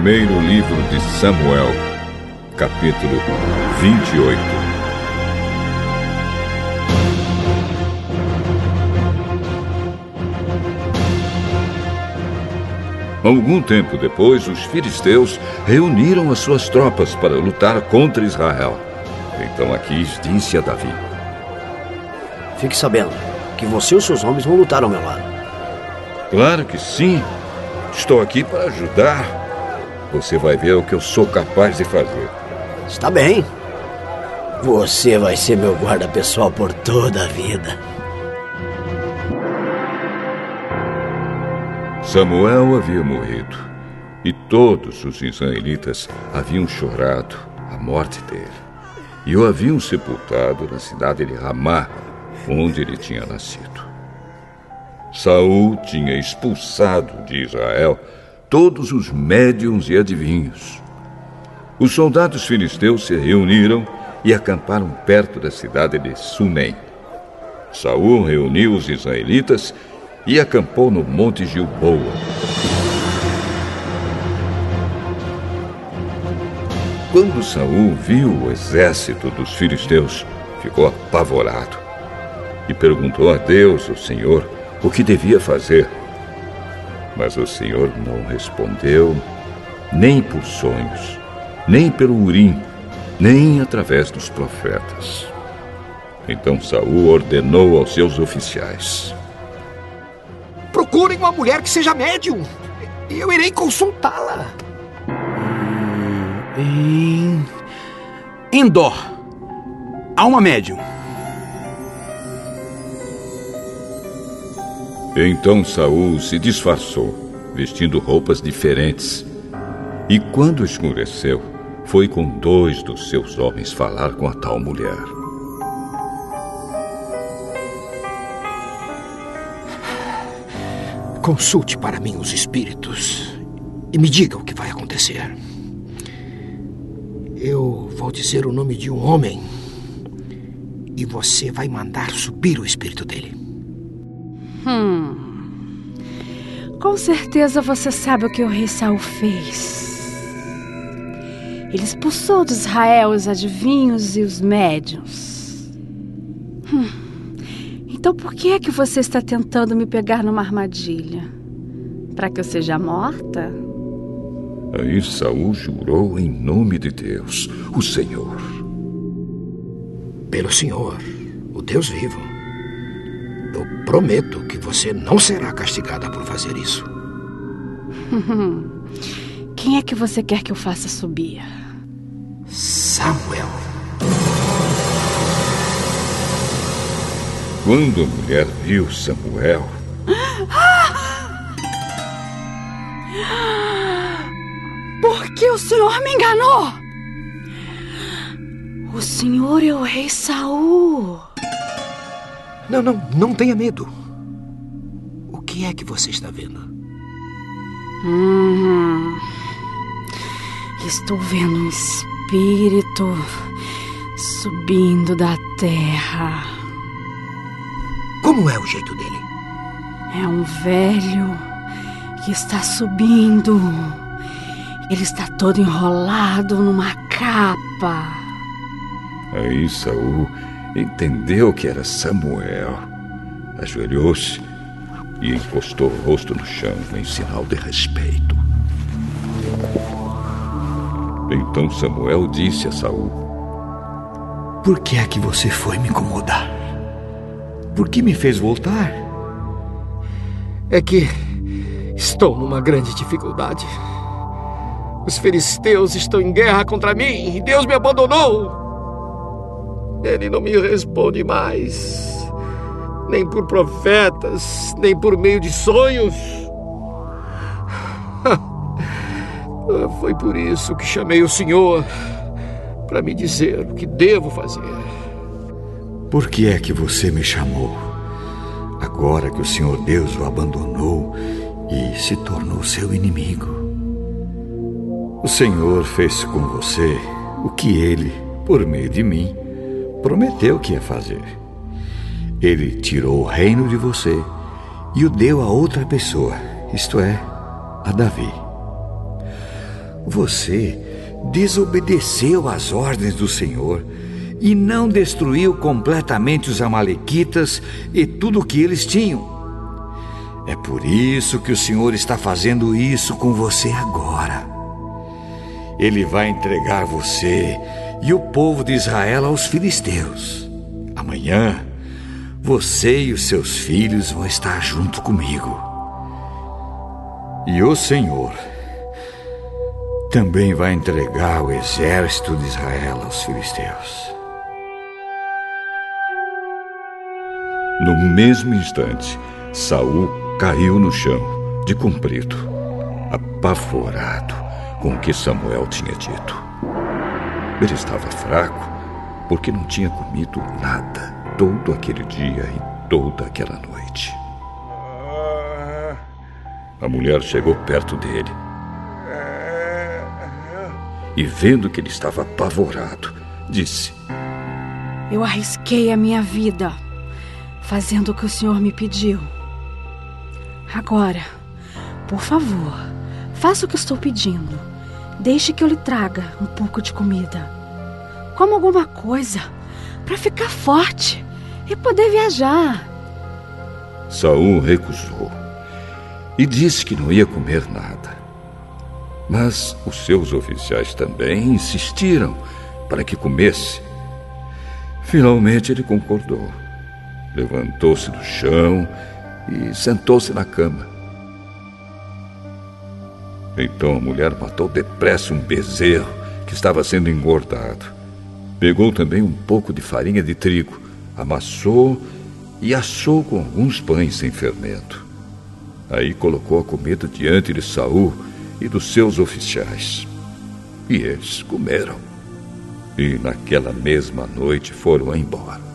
Primeiro livro de Samuel, capítulo 28. Algum tempo depois, os filisteus reuniram as suas tropas para lutar contra Israel. Então Aquis disse a Davi: Fique sabendo que você e os seus homens vão lutar ao meu lado. Claro que sim. Estou aqui para ajudar. Você vai ver o que eu sou capaz de fazer. Está bem. Você vai ser meu guarda pessoal por toda a vida. Samuel havia morrido, e todos os israelitas haviam chorado a morte dele, e o haviam sepultado na cidade de Ramá, onde ele tinha nascido. Saul tinha expulsado de Israel todos os médiuns e adivinhos. Os soldados filisteus se reuniram e acamparam perto da cidade de Sunem. Saul reuniu os israelitas e acampou no Monte Gilboa. Quando Saul viu o exército dos filisteus, ficou apavorado e perguntou a Deus, o Senhor, o que devia fazer. Mas o Senhor não respondeu, nem por sonhos, nem pelo Urim, nem através dos profetas. Então Saul ordenou aos seus oficiais: Procurem uma mulher que seja médium, e eu irei consultá-la. Em Endor há uma médium. Então Saul se disfarçou, vestindo roupas diferentes. E quando escureceu, foi com 2 dos seus homens falar com a tal mulher. Consulte para mim os espíritos e me diga o que vai acontecer. Eu vou dizer o nome de um homem e você vai mandar subir o espírito dele. Com certeza você sabe o que o rei Saul fez. Ele expulsou de Israel os adivinhos e os médiuns. Então por que é que você está tentando me pegar numa armadilha? Para que eu seja morta? Aí Saul jurou em nome de Deus, o Senhor. Pelo Senhor, o Deus vivo, eu prometo que você não será castigada por fazer isso. Quem é que você quer que eu faça subir? Samuel. Quando a mulher viu Samuel... Por que o senhor me enganou? O senhor é o rei Saul. Não tenha medo. O que é que você está vendo? Estou vendo um espírito subindo da terra. Como é o jeito dele? É um velho que está subindo. Ele está todo enrolado numa capa. Aí Saul entendeu que era Samuel. Ajoelhou-se e encostou o rosto no chão em sinal de respeito. Então Samuel disse a Saul: Por que é que você foi me incomodar? Por que me fez voltar? É que estou numa grande dificuldade. Os filisteus estão em guerra contra mim e Deus me abandonou. Ele não me responde mais, nem por profetas, nem por meio de sonhos. Foi por isso que chamei o Senhor, para me dizer o que devo fazer. Por que é que você me chamou? Agora que o Senhor Deus o abandonou e se tornou seu inimigo. O Senhor fez com você o que Ele, por meio de mim, prometeu que ia fazer. Ele tirou o reino de você e o deu a outra pessoa, isto é, a Davi. Você desobedeceu às ordens do Senhor e não destruiu completamente os amalequitas e tudo o que eles tinham. É por isso que o Senhor está fazendo isso com você agora. Ele vai entregar você e o povo de Israel aos filisteus. Amanhã, você e os seus filhos vão estar junto comigo. E o Senhor também vai entregar o exército de Israel aos filisteus. No mesmo instante, Saul caiu no chão, de comprido, apavorado com o que Samuel tinha dito. Ele estava fraco porque não tinha comido nada todo aquele dia e toda aquela noite. A mulher chegou perto dele e, vendo que ele estava apavorado, disse: Eu arrisquei a minha vida fazendo o que o Senhor me pediu. Agora, por favor, faça o que estou pedindo. Deixe que eu lhe traga um pouco de comida. Coma alguma coisa para ficar forte e poder viajar. Saul recusou e disse que não ia comer nada. Mas os seus oficiais também insistiram para que comesse. Finalmente ele concordou. Levantou-se do chão e sentou-se na cama. Então a mulher matou depressa um bezerro que estava sendo engordado. Pegou também um pouco de farinha de trigo, amassou e assou com alguns pães sem fermento. Aí colocou a comida diante de Saul e dos seus oficiais. E eles comeram. E naquela mesma noite foram embora.